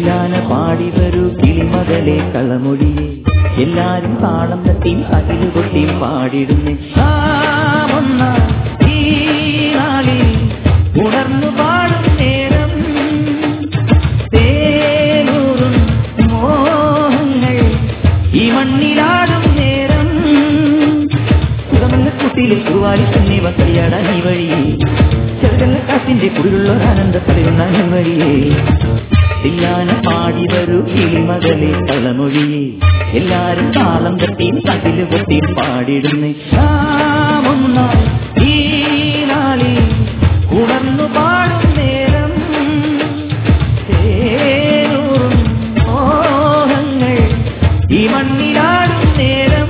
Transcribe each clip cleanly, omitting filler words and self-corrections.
തില്ലാന പാടി വരൂ കിളിമകളെ കളമൊഴിയെ എല്ലാരും താളം തട്ടിയും അകിലുകൊട്ടിയും പാടിടുന്നേ ഈ നാളിൽ ഉണർന്നു പാടും നേരം തേനൂറും മോഹങ്ങൾ ഈ മണ്ണിലാടും നേരം കുട്ടിയിൽ കുറുവാലി തന്നെ വക്കടിയാടാൻ ഈ വഴിയെ ചെറുകല്ല കാറ്റിന്റെ കുടിലുള്ള ആനന്ദപ്പെടുന്ന ഈ വഴിയെ തില്ലാന പാടി വരൂ കിളിമകളെ കളമൊഴിയെ എല്ലാരും താളം തട്ടിയും തകില് കൊട്ടിയും പാടിടുന്നേ ഈ നാളിൽ ഉണർന്നു പാടും നേരം തേനൂറും മോഹങ്ങൾ ഈ മണ്ണിലാടും നേരം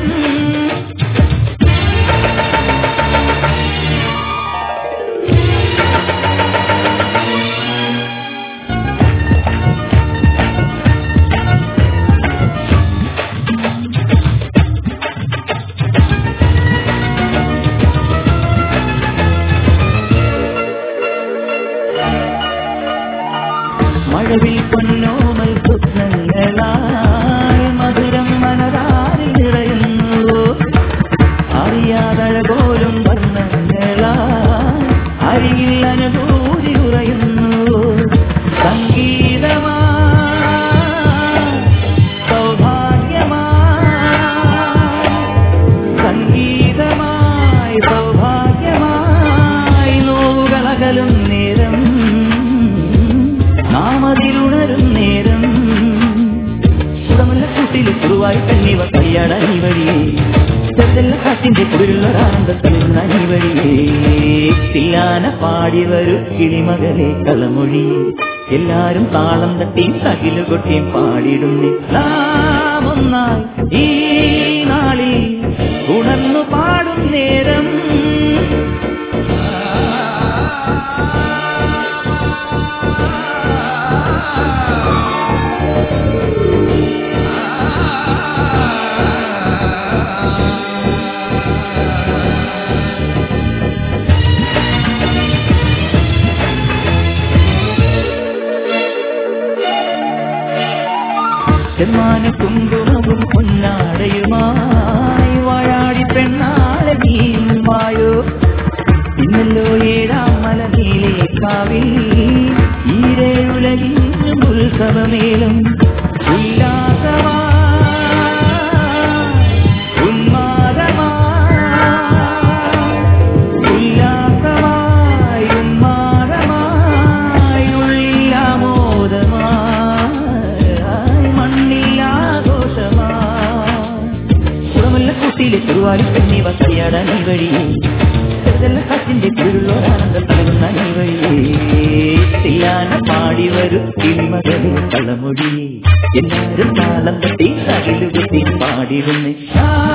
മഴവിൽ പൊന്നോമൽ സ്വപ്നങ്ങളായി മധുരം മനതാരിൽ നിറയുന്നു അറിയാതഴകോലും വർണ്ണങ്ങളായി അരികിൽ അനുഭൂതി ഉറയുന്നു സംഗീതമായി സൗഭാഗ്യമായി നോവുകളകലും നേരം നാമതിലുണരും നേരം സുഖമല്ല കൂട്ടിൽ കുറുവായി തന്നിവ കളിയാടാൻ ഈ വഴിയേ ചെറുതല്ല കാറ്റിന്റെ കുടിലുള്ള ആനന്ദത്തളിരുന്ന ഈ വഴിയേ തില്ലാന പാടി വരൂ കിളിമകളെ കളമൊഴിയെ എല്ലാരും താളം തട്ടിയും തകില് കൊട്ടിയും പാടിടുന്നേ ഒന്നായി ഈ നാളിൽ ഉണർന്നു പാടും നേരം ചെമ്മാന കുങ്കുമവും പൊന്നാടയുമായി വാഴാടി പെണ്ണാളെ നീയുമായോ ഇന്നല്ലോ ഏഴാം മലനീലേ കാവിൽ ഈരേഴുലകിന്നും ഉത്സവമേലും കുറുവാലി തന്നെ വക്കടിയാടാൻ ഈ വഴിയെ ചെറുതല്ല കാറ്റിന്റെ കുടിലുള്ള ആനന്ദപ്പെടുന്ന ഈ വഴിയെ തില്ലാന പാടി വരൂ കിളിമകളെ കളമൊഴിയെ എല്ലാരും താളം തട്ടി തകില് കൊട്ടി പാടിടുന്നേ